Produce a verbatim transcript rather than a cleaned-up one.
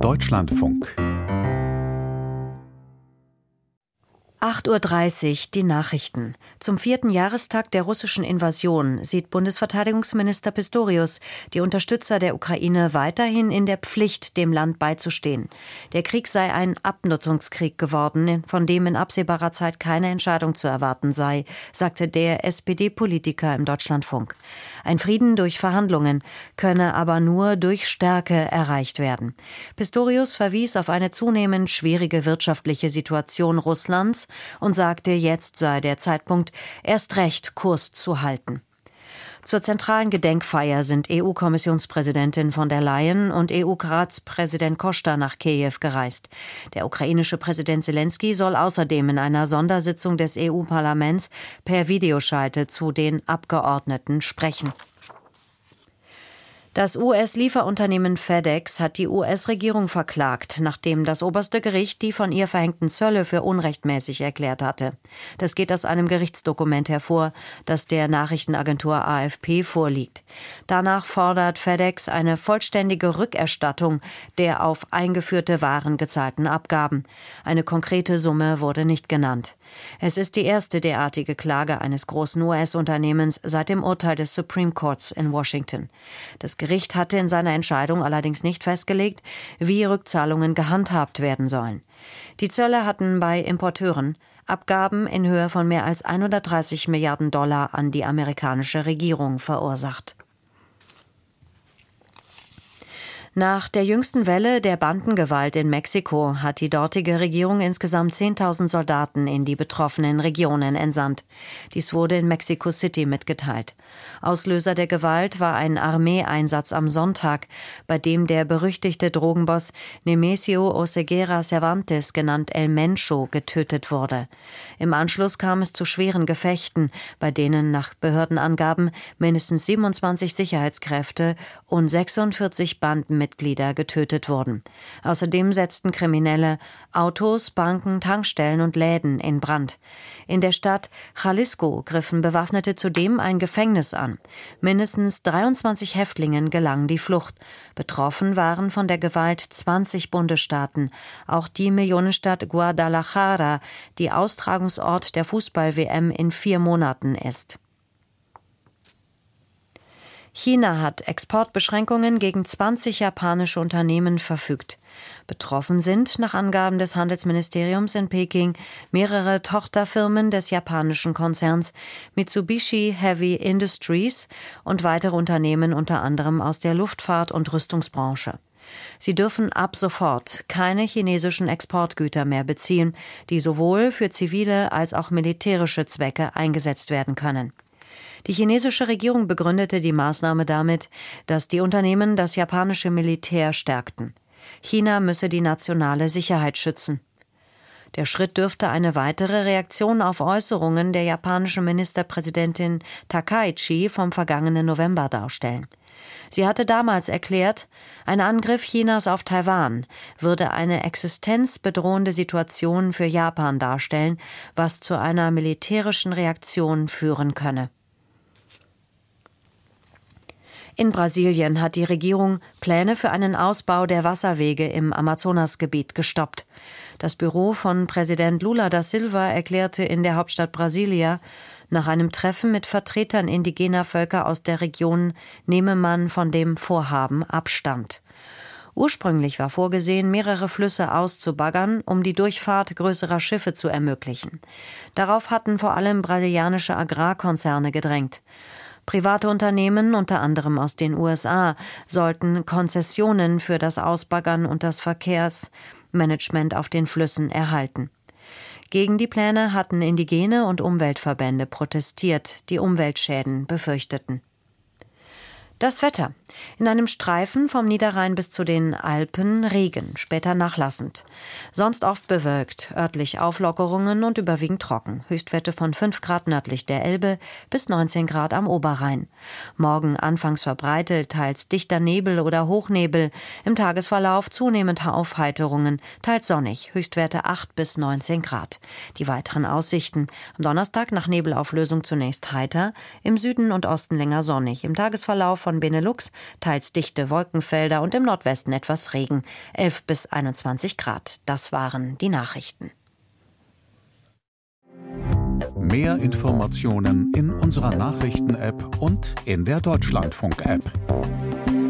Deutschlandfunk. acht Uhr dreißig, die Nachrichten. Zum vierten Jahrestag der russischen Invasion sieht Bundesverteidigungsminister Pistorius die Unterstützer der Ukraine weiterhin in der Pflicht, dem Land beizustehen. Der Krieg sei ein Abnutzungskrieg geworden, von dem in absehbarer Zeit keine Entscheidung zu erwarten sei, sagte der S P D-Politiker im Deutschlandfunk. Ein Frieden durch Verhandlungen könne aber nur durch Stärke erreicht werden. Pistorius verwies auf eine zunehmend schwierige wirtschaftliche Situation Russlands und sagte, jetzt sei der Zeitpunkt, erst recht Kurs zu halten. Zur zentralen Gedenkfeier sind E U-Kommissionspräsidentin von der Leyen und E U-Ratspräsident Costa nach Kiew gereist. Der ukrainische Präsident Selenskyj soll außerdem in einer Sondersitzung des E U-Parlaments per Videoschalte zu den Abgeordneten sprechen. Das U S-Lieferunternehmen FedEx hat die U S-Regierung verklagt, nachdem das oberste Gericht die von ihr verhängten Zölle für unrechtmäßig erklärt hatte. Das geht aus einem Gerichtsdokument hervor, das der Nachrichtenagentur A F P vorliegt. Danach fordert FedEx eine vollständige Rückerstattung der auf eingeführte Waren gezahlten Abgaben. Eine konkrete Summe wurde nicht genannt. Es ist die erste derartige Klage eines großen U S-Unternehmens seit dem Urteil des Supreme Courts in Washington. Das Gericht hatte in seiner Entscheidung allerdings nicht festgelegt, wie Rückzahlungen gehandhabt werden sollen. Die Zölle hatten bei Importeuren Abgaben in Höhe von mehr als hundertdreißig Milliarden Dollar an die amerikanische Regierung verursacht. Nach der jüngsten Welle der Bandengewalt in Mexiko hat die dortige Regierung insgesamt zehntausend Soldaten in die betroffenen Regionen entsandt. Dies wurde in Mexico City mitgeteilt. Auslöser der Gewalt war ein Armeeeinsatz am Sonntag, bei dem der berüchtigte Drogenboss Nemesio Oseguera Cervantes, genannt El Mencho, getötet wurde. Im Anschluss kam es zu schweren Gefechten, bei denen nach Behördenangaben mindestens siebenundzwanzig Sicherheitskräfte und sechsundvierzig Banden Mitglieder getötet wurden. Außerdem setzten Kriminelle Autos, Banken, Tankstellen und Läden in Brand. In der Stadt Jalisco griffen Bewaffnete zudem ein Gefängnis an. Mindestens dreiundzwanzig Häftlingen gelang die Flucht. Betroffen waren von der Gewalt zwanzig Bundesstaaten. Auch die Millionenstadt Guadalajara, die Austragungsort der Fußball-W M in vier Monaten ist. China hat Exportbeschränkungen gegen zwanzig japanische Unternehmen verfügt. Betroffen sind, nach Angaben des Handelsministeriums in Peking, mehrere Tochterfirmen des japanischen Konzerns Mitsubishi Heavy Industries und weitere Unternehmen unter anderem aus der Luftfahrt- und Rüstungsbranche. Sie dürfen ab sofort keine chinesischen Exportgüter mehr beziehen, die sowohl für zivile als auch militärische Zwecke eingesetzt werden können. Die chinesische Regierung begründete die Maßnahme damit, dass die Unternehmen das japanische Militär stärkten. China müsse die nationale Sicherheit schützen. Der Schritt dürfte eine weitere Reaktion auf Äußerungen der japanischen Ministerpräsidentin Takaichi vom vergangenen November darstellen. Sie hatte damals erklärt, ein Angriff Chinas auf Taiwan würde eine existenzbedrohende Situation für Japan darstellen, was zu einer militärischen Reaktion führen könne. In Brasilien hat die Regierung Pläne für einen Ausbau der Wasserwege im Amazonasgebiet gestoppt. Das Büro von Präsident Lula da Silva erklärte in der Hauptstadt Brasilia, nach einem Treffen mit Vertretern indigener Völker aus der Region nehme man von dem Vorhaben Abstand. Ursprünglich war vorgesehen, mehrere Flüsse auszubaggern, um die Durchfahrt größerer Schiffe zu ermöglichen. Darauf hatten vor allem brasilianische Agrarkonzerne gedrängt. Private Unternehmen, unter anderem aus den U S A, sollten Konzessionen für das Ausbaggern und das Verkehrsmanagement auf den Flüssen erhalten. Gegen die Pläne hatten Indigene und Umweltverbände protestiert, die Umweltschäden befürchteten. Das Wetter. In einem Streifen vom Niederrhein bis zu den Alpen Regen, später nachlassend. Sonst oft bewölkt, örtlich Auflockerungen und überwiegend trocken. Höchstwerte von fünf Grad nördlich der Elbe bis neunzehn Grad am Oberrhein. Morgen anfangs verbreitet, teils dichter Nebel oder Hochnebel. Im Tagesverlauf zunehmend Aufheiterungen, teils sonnig. Höchstwerte acht bis neunzehn Grad. Die weiteren Aussichten. Am Donnerstag nach Nebelauflösung zunächst heiter, im Süden und Osten länger sonnig. Im Tagesverlauf von von Benelux, teils dichte Wolkenfelder und im Nordwesten etwas Regen. elf bis einundzwanzig Grad. Das waren die Nachrichten. Mehr Informationen in unserer Nachrichten-App und in der Deutschlandfunk-App.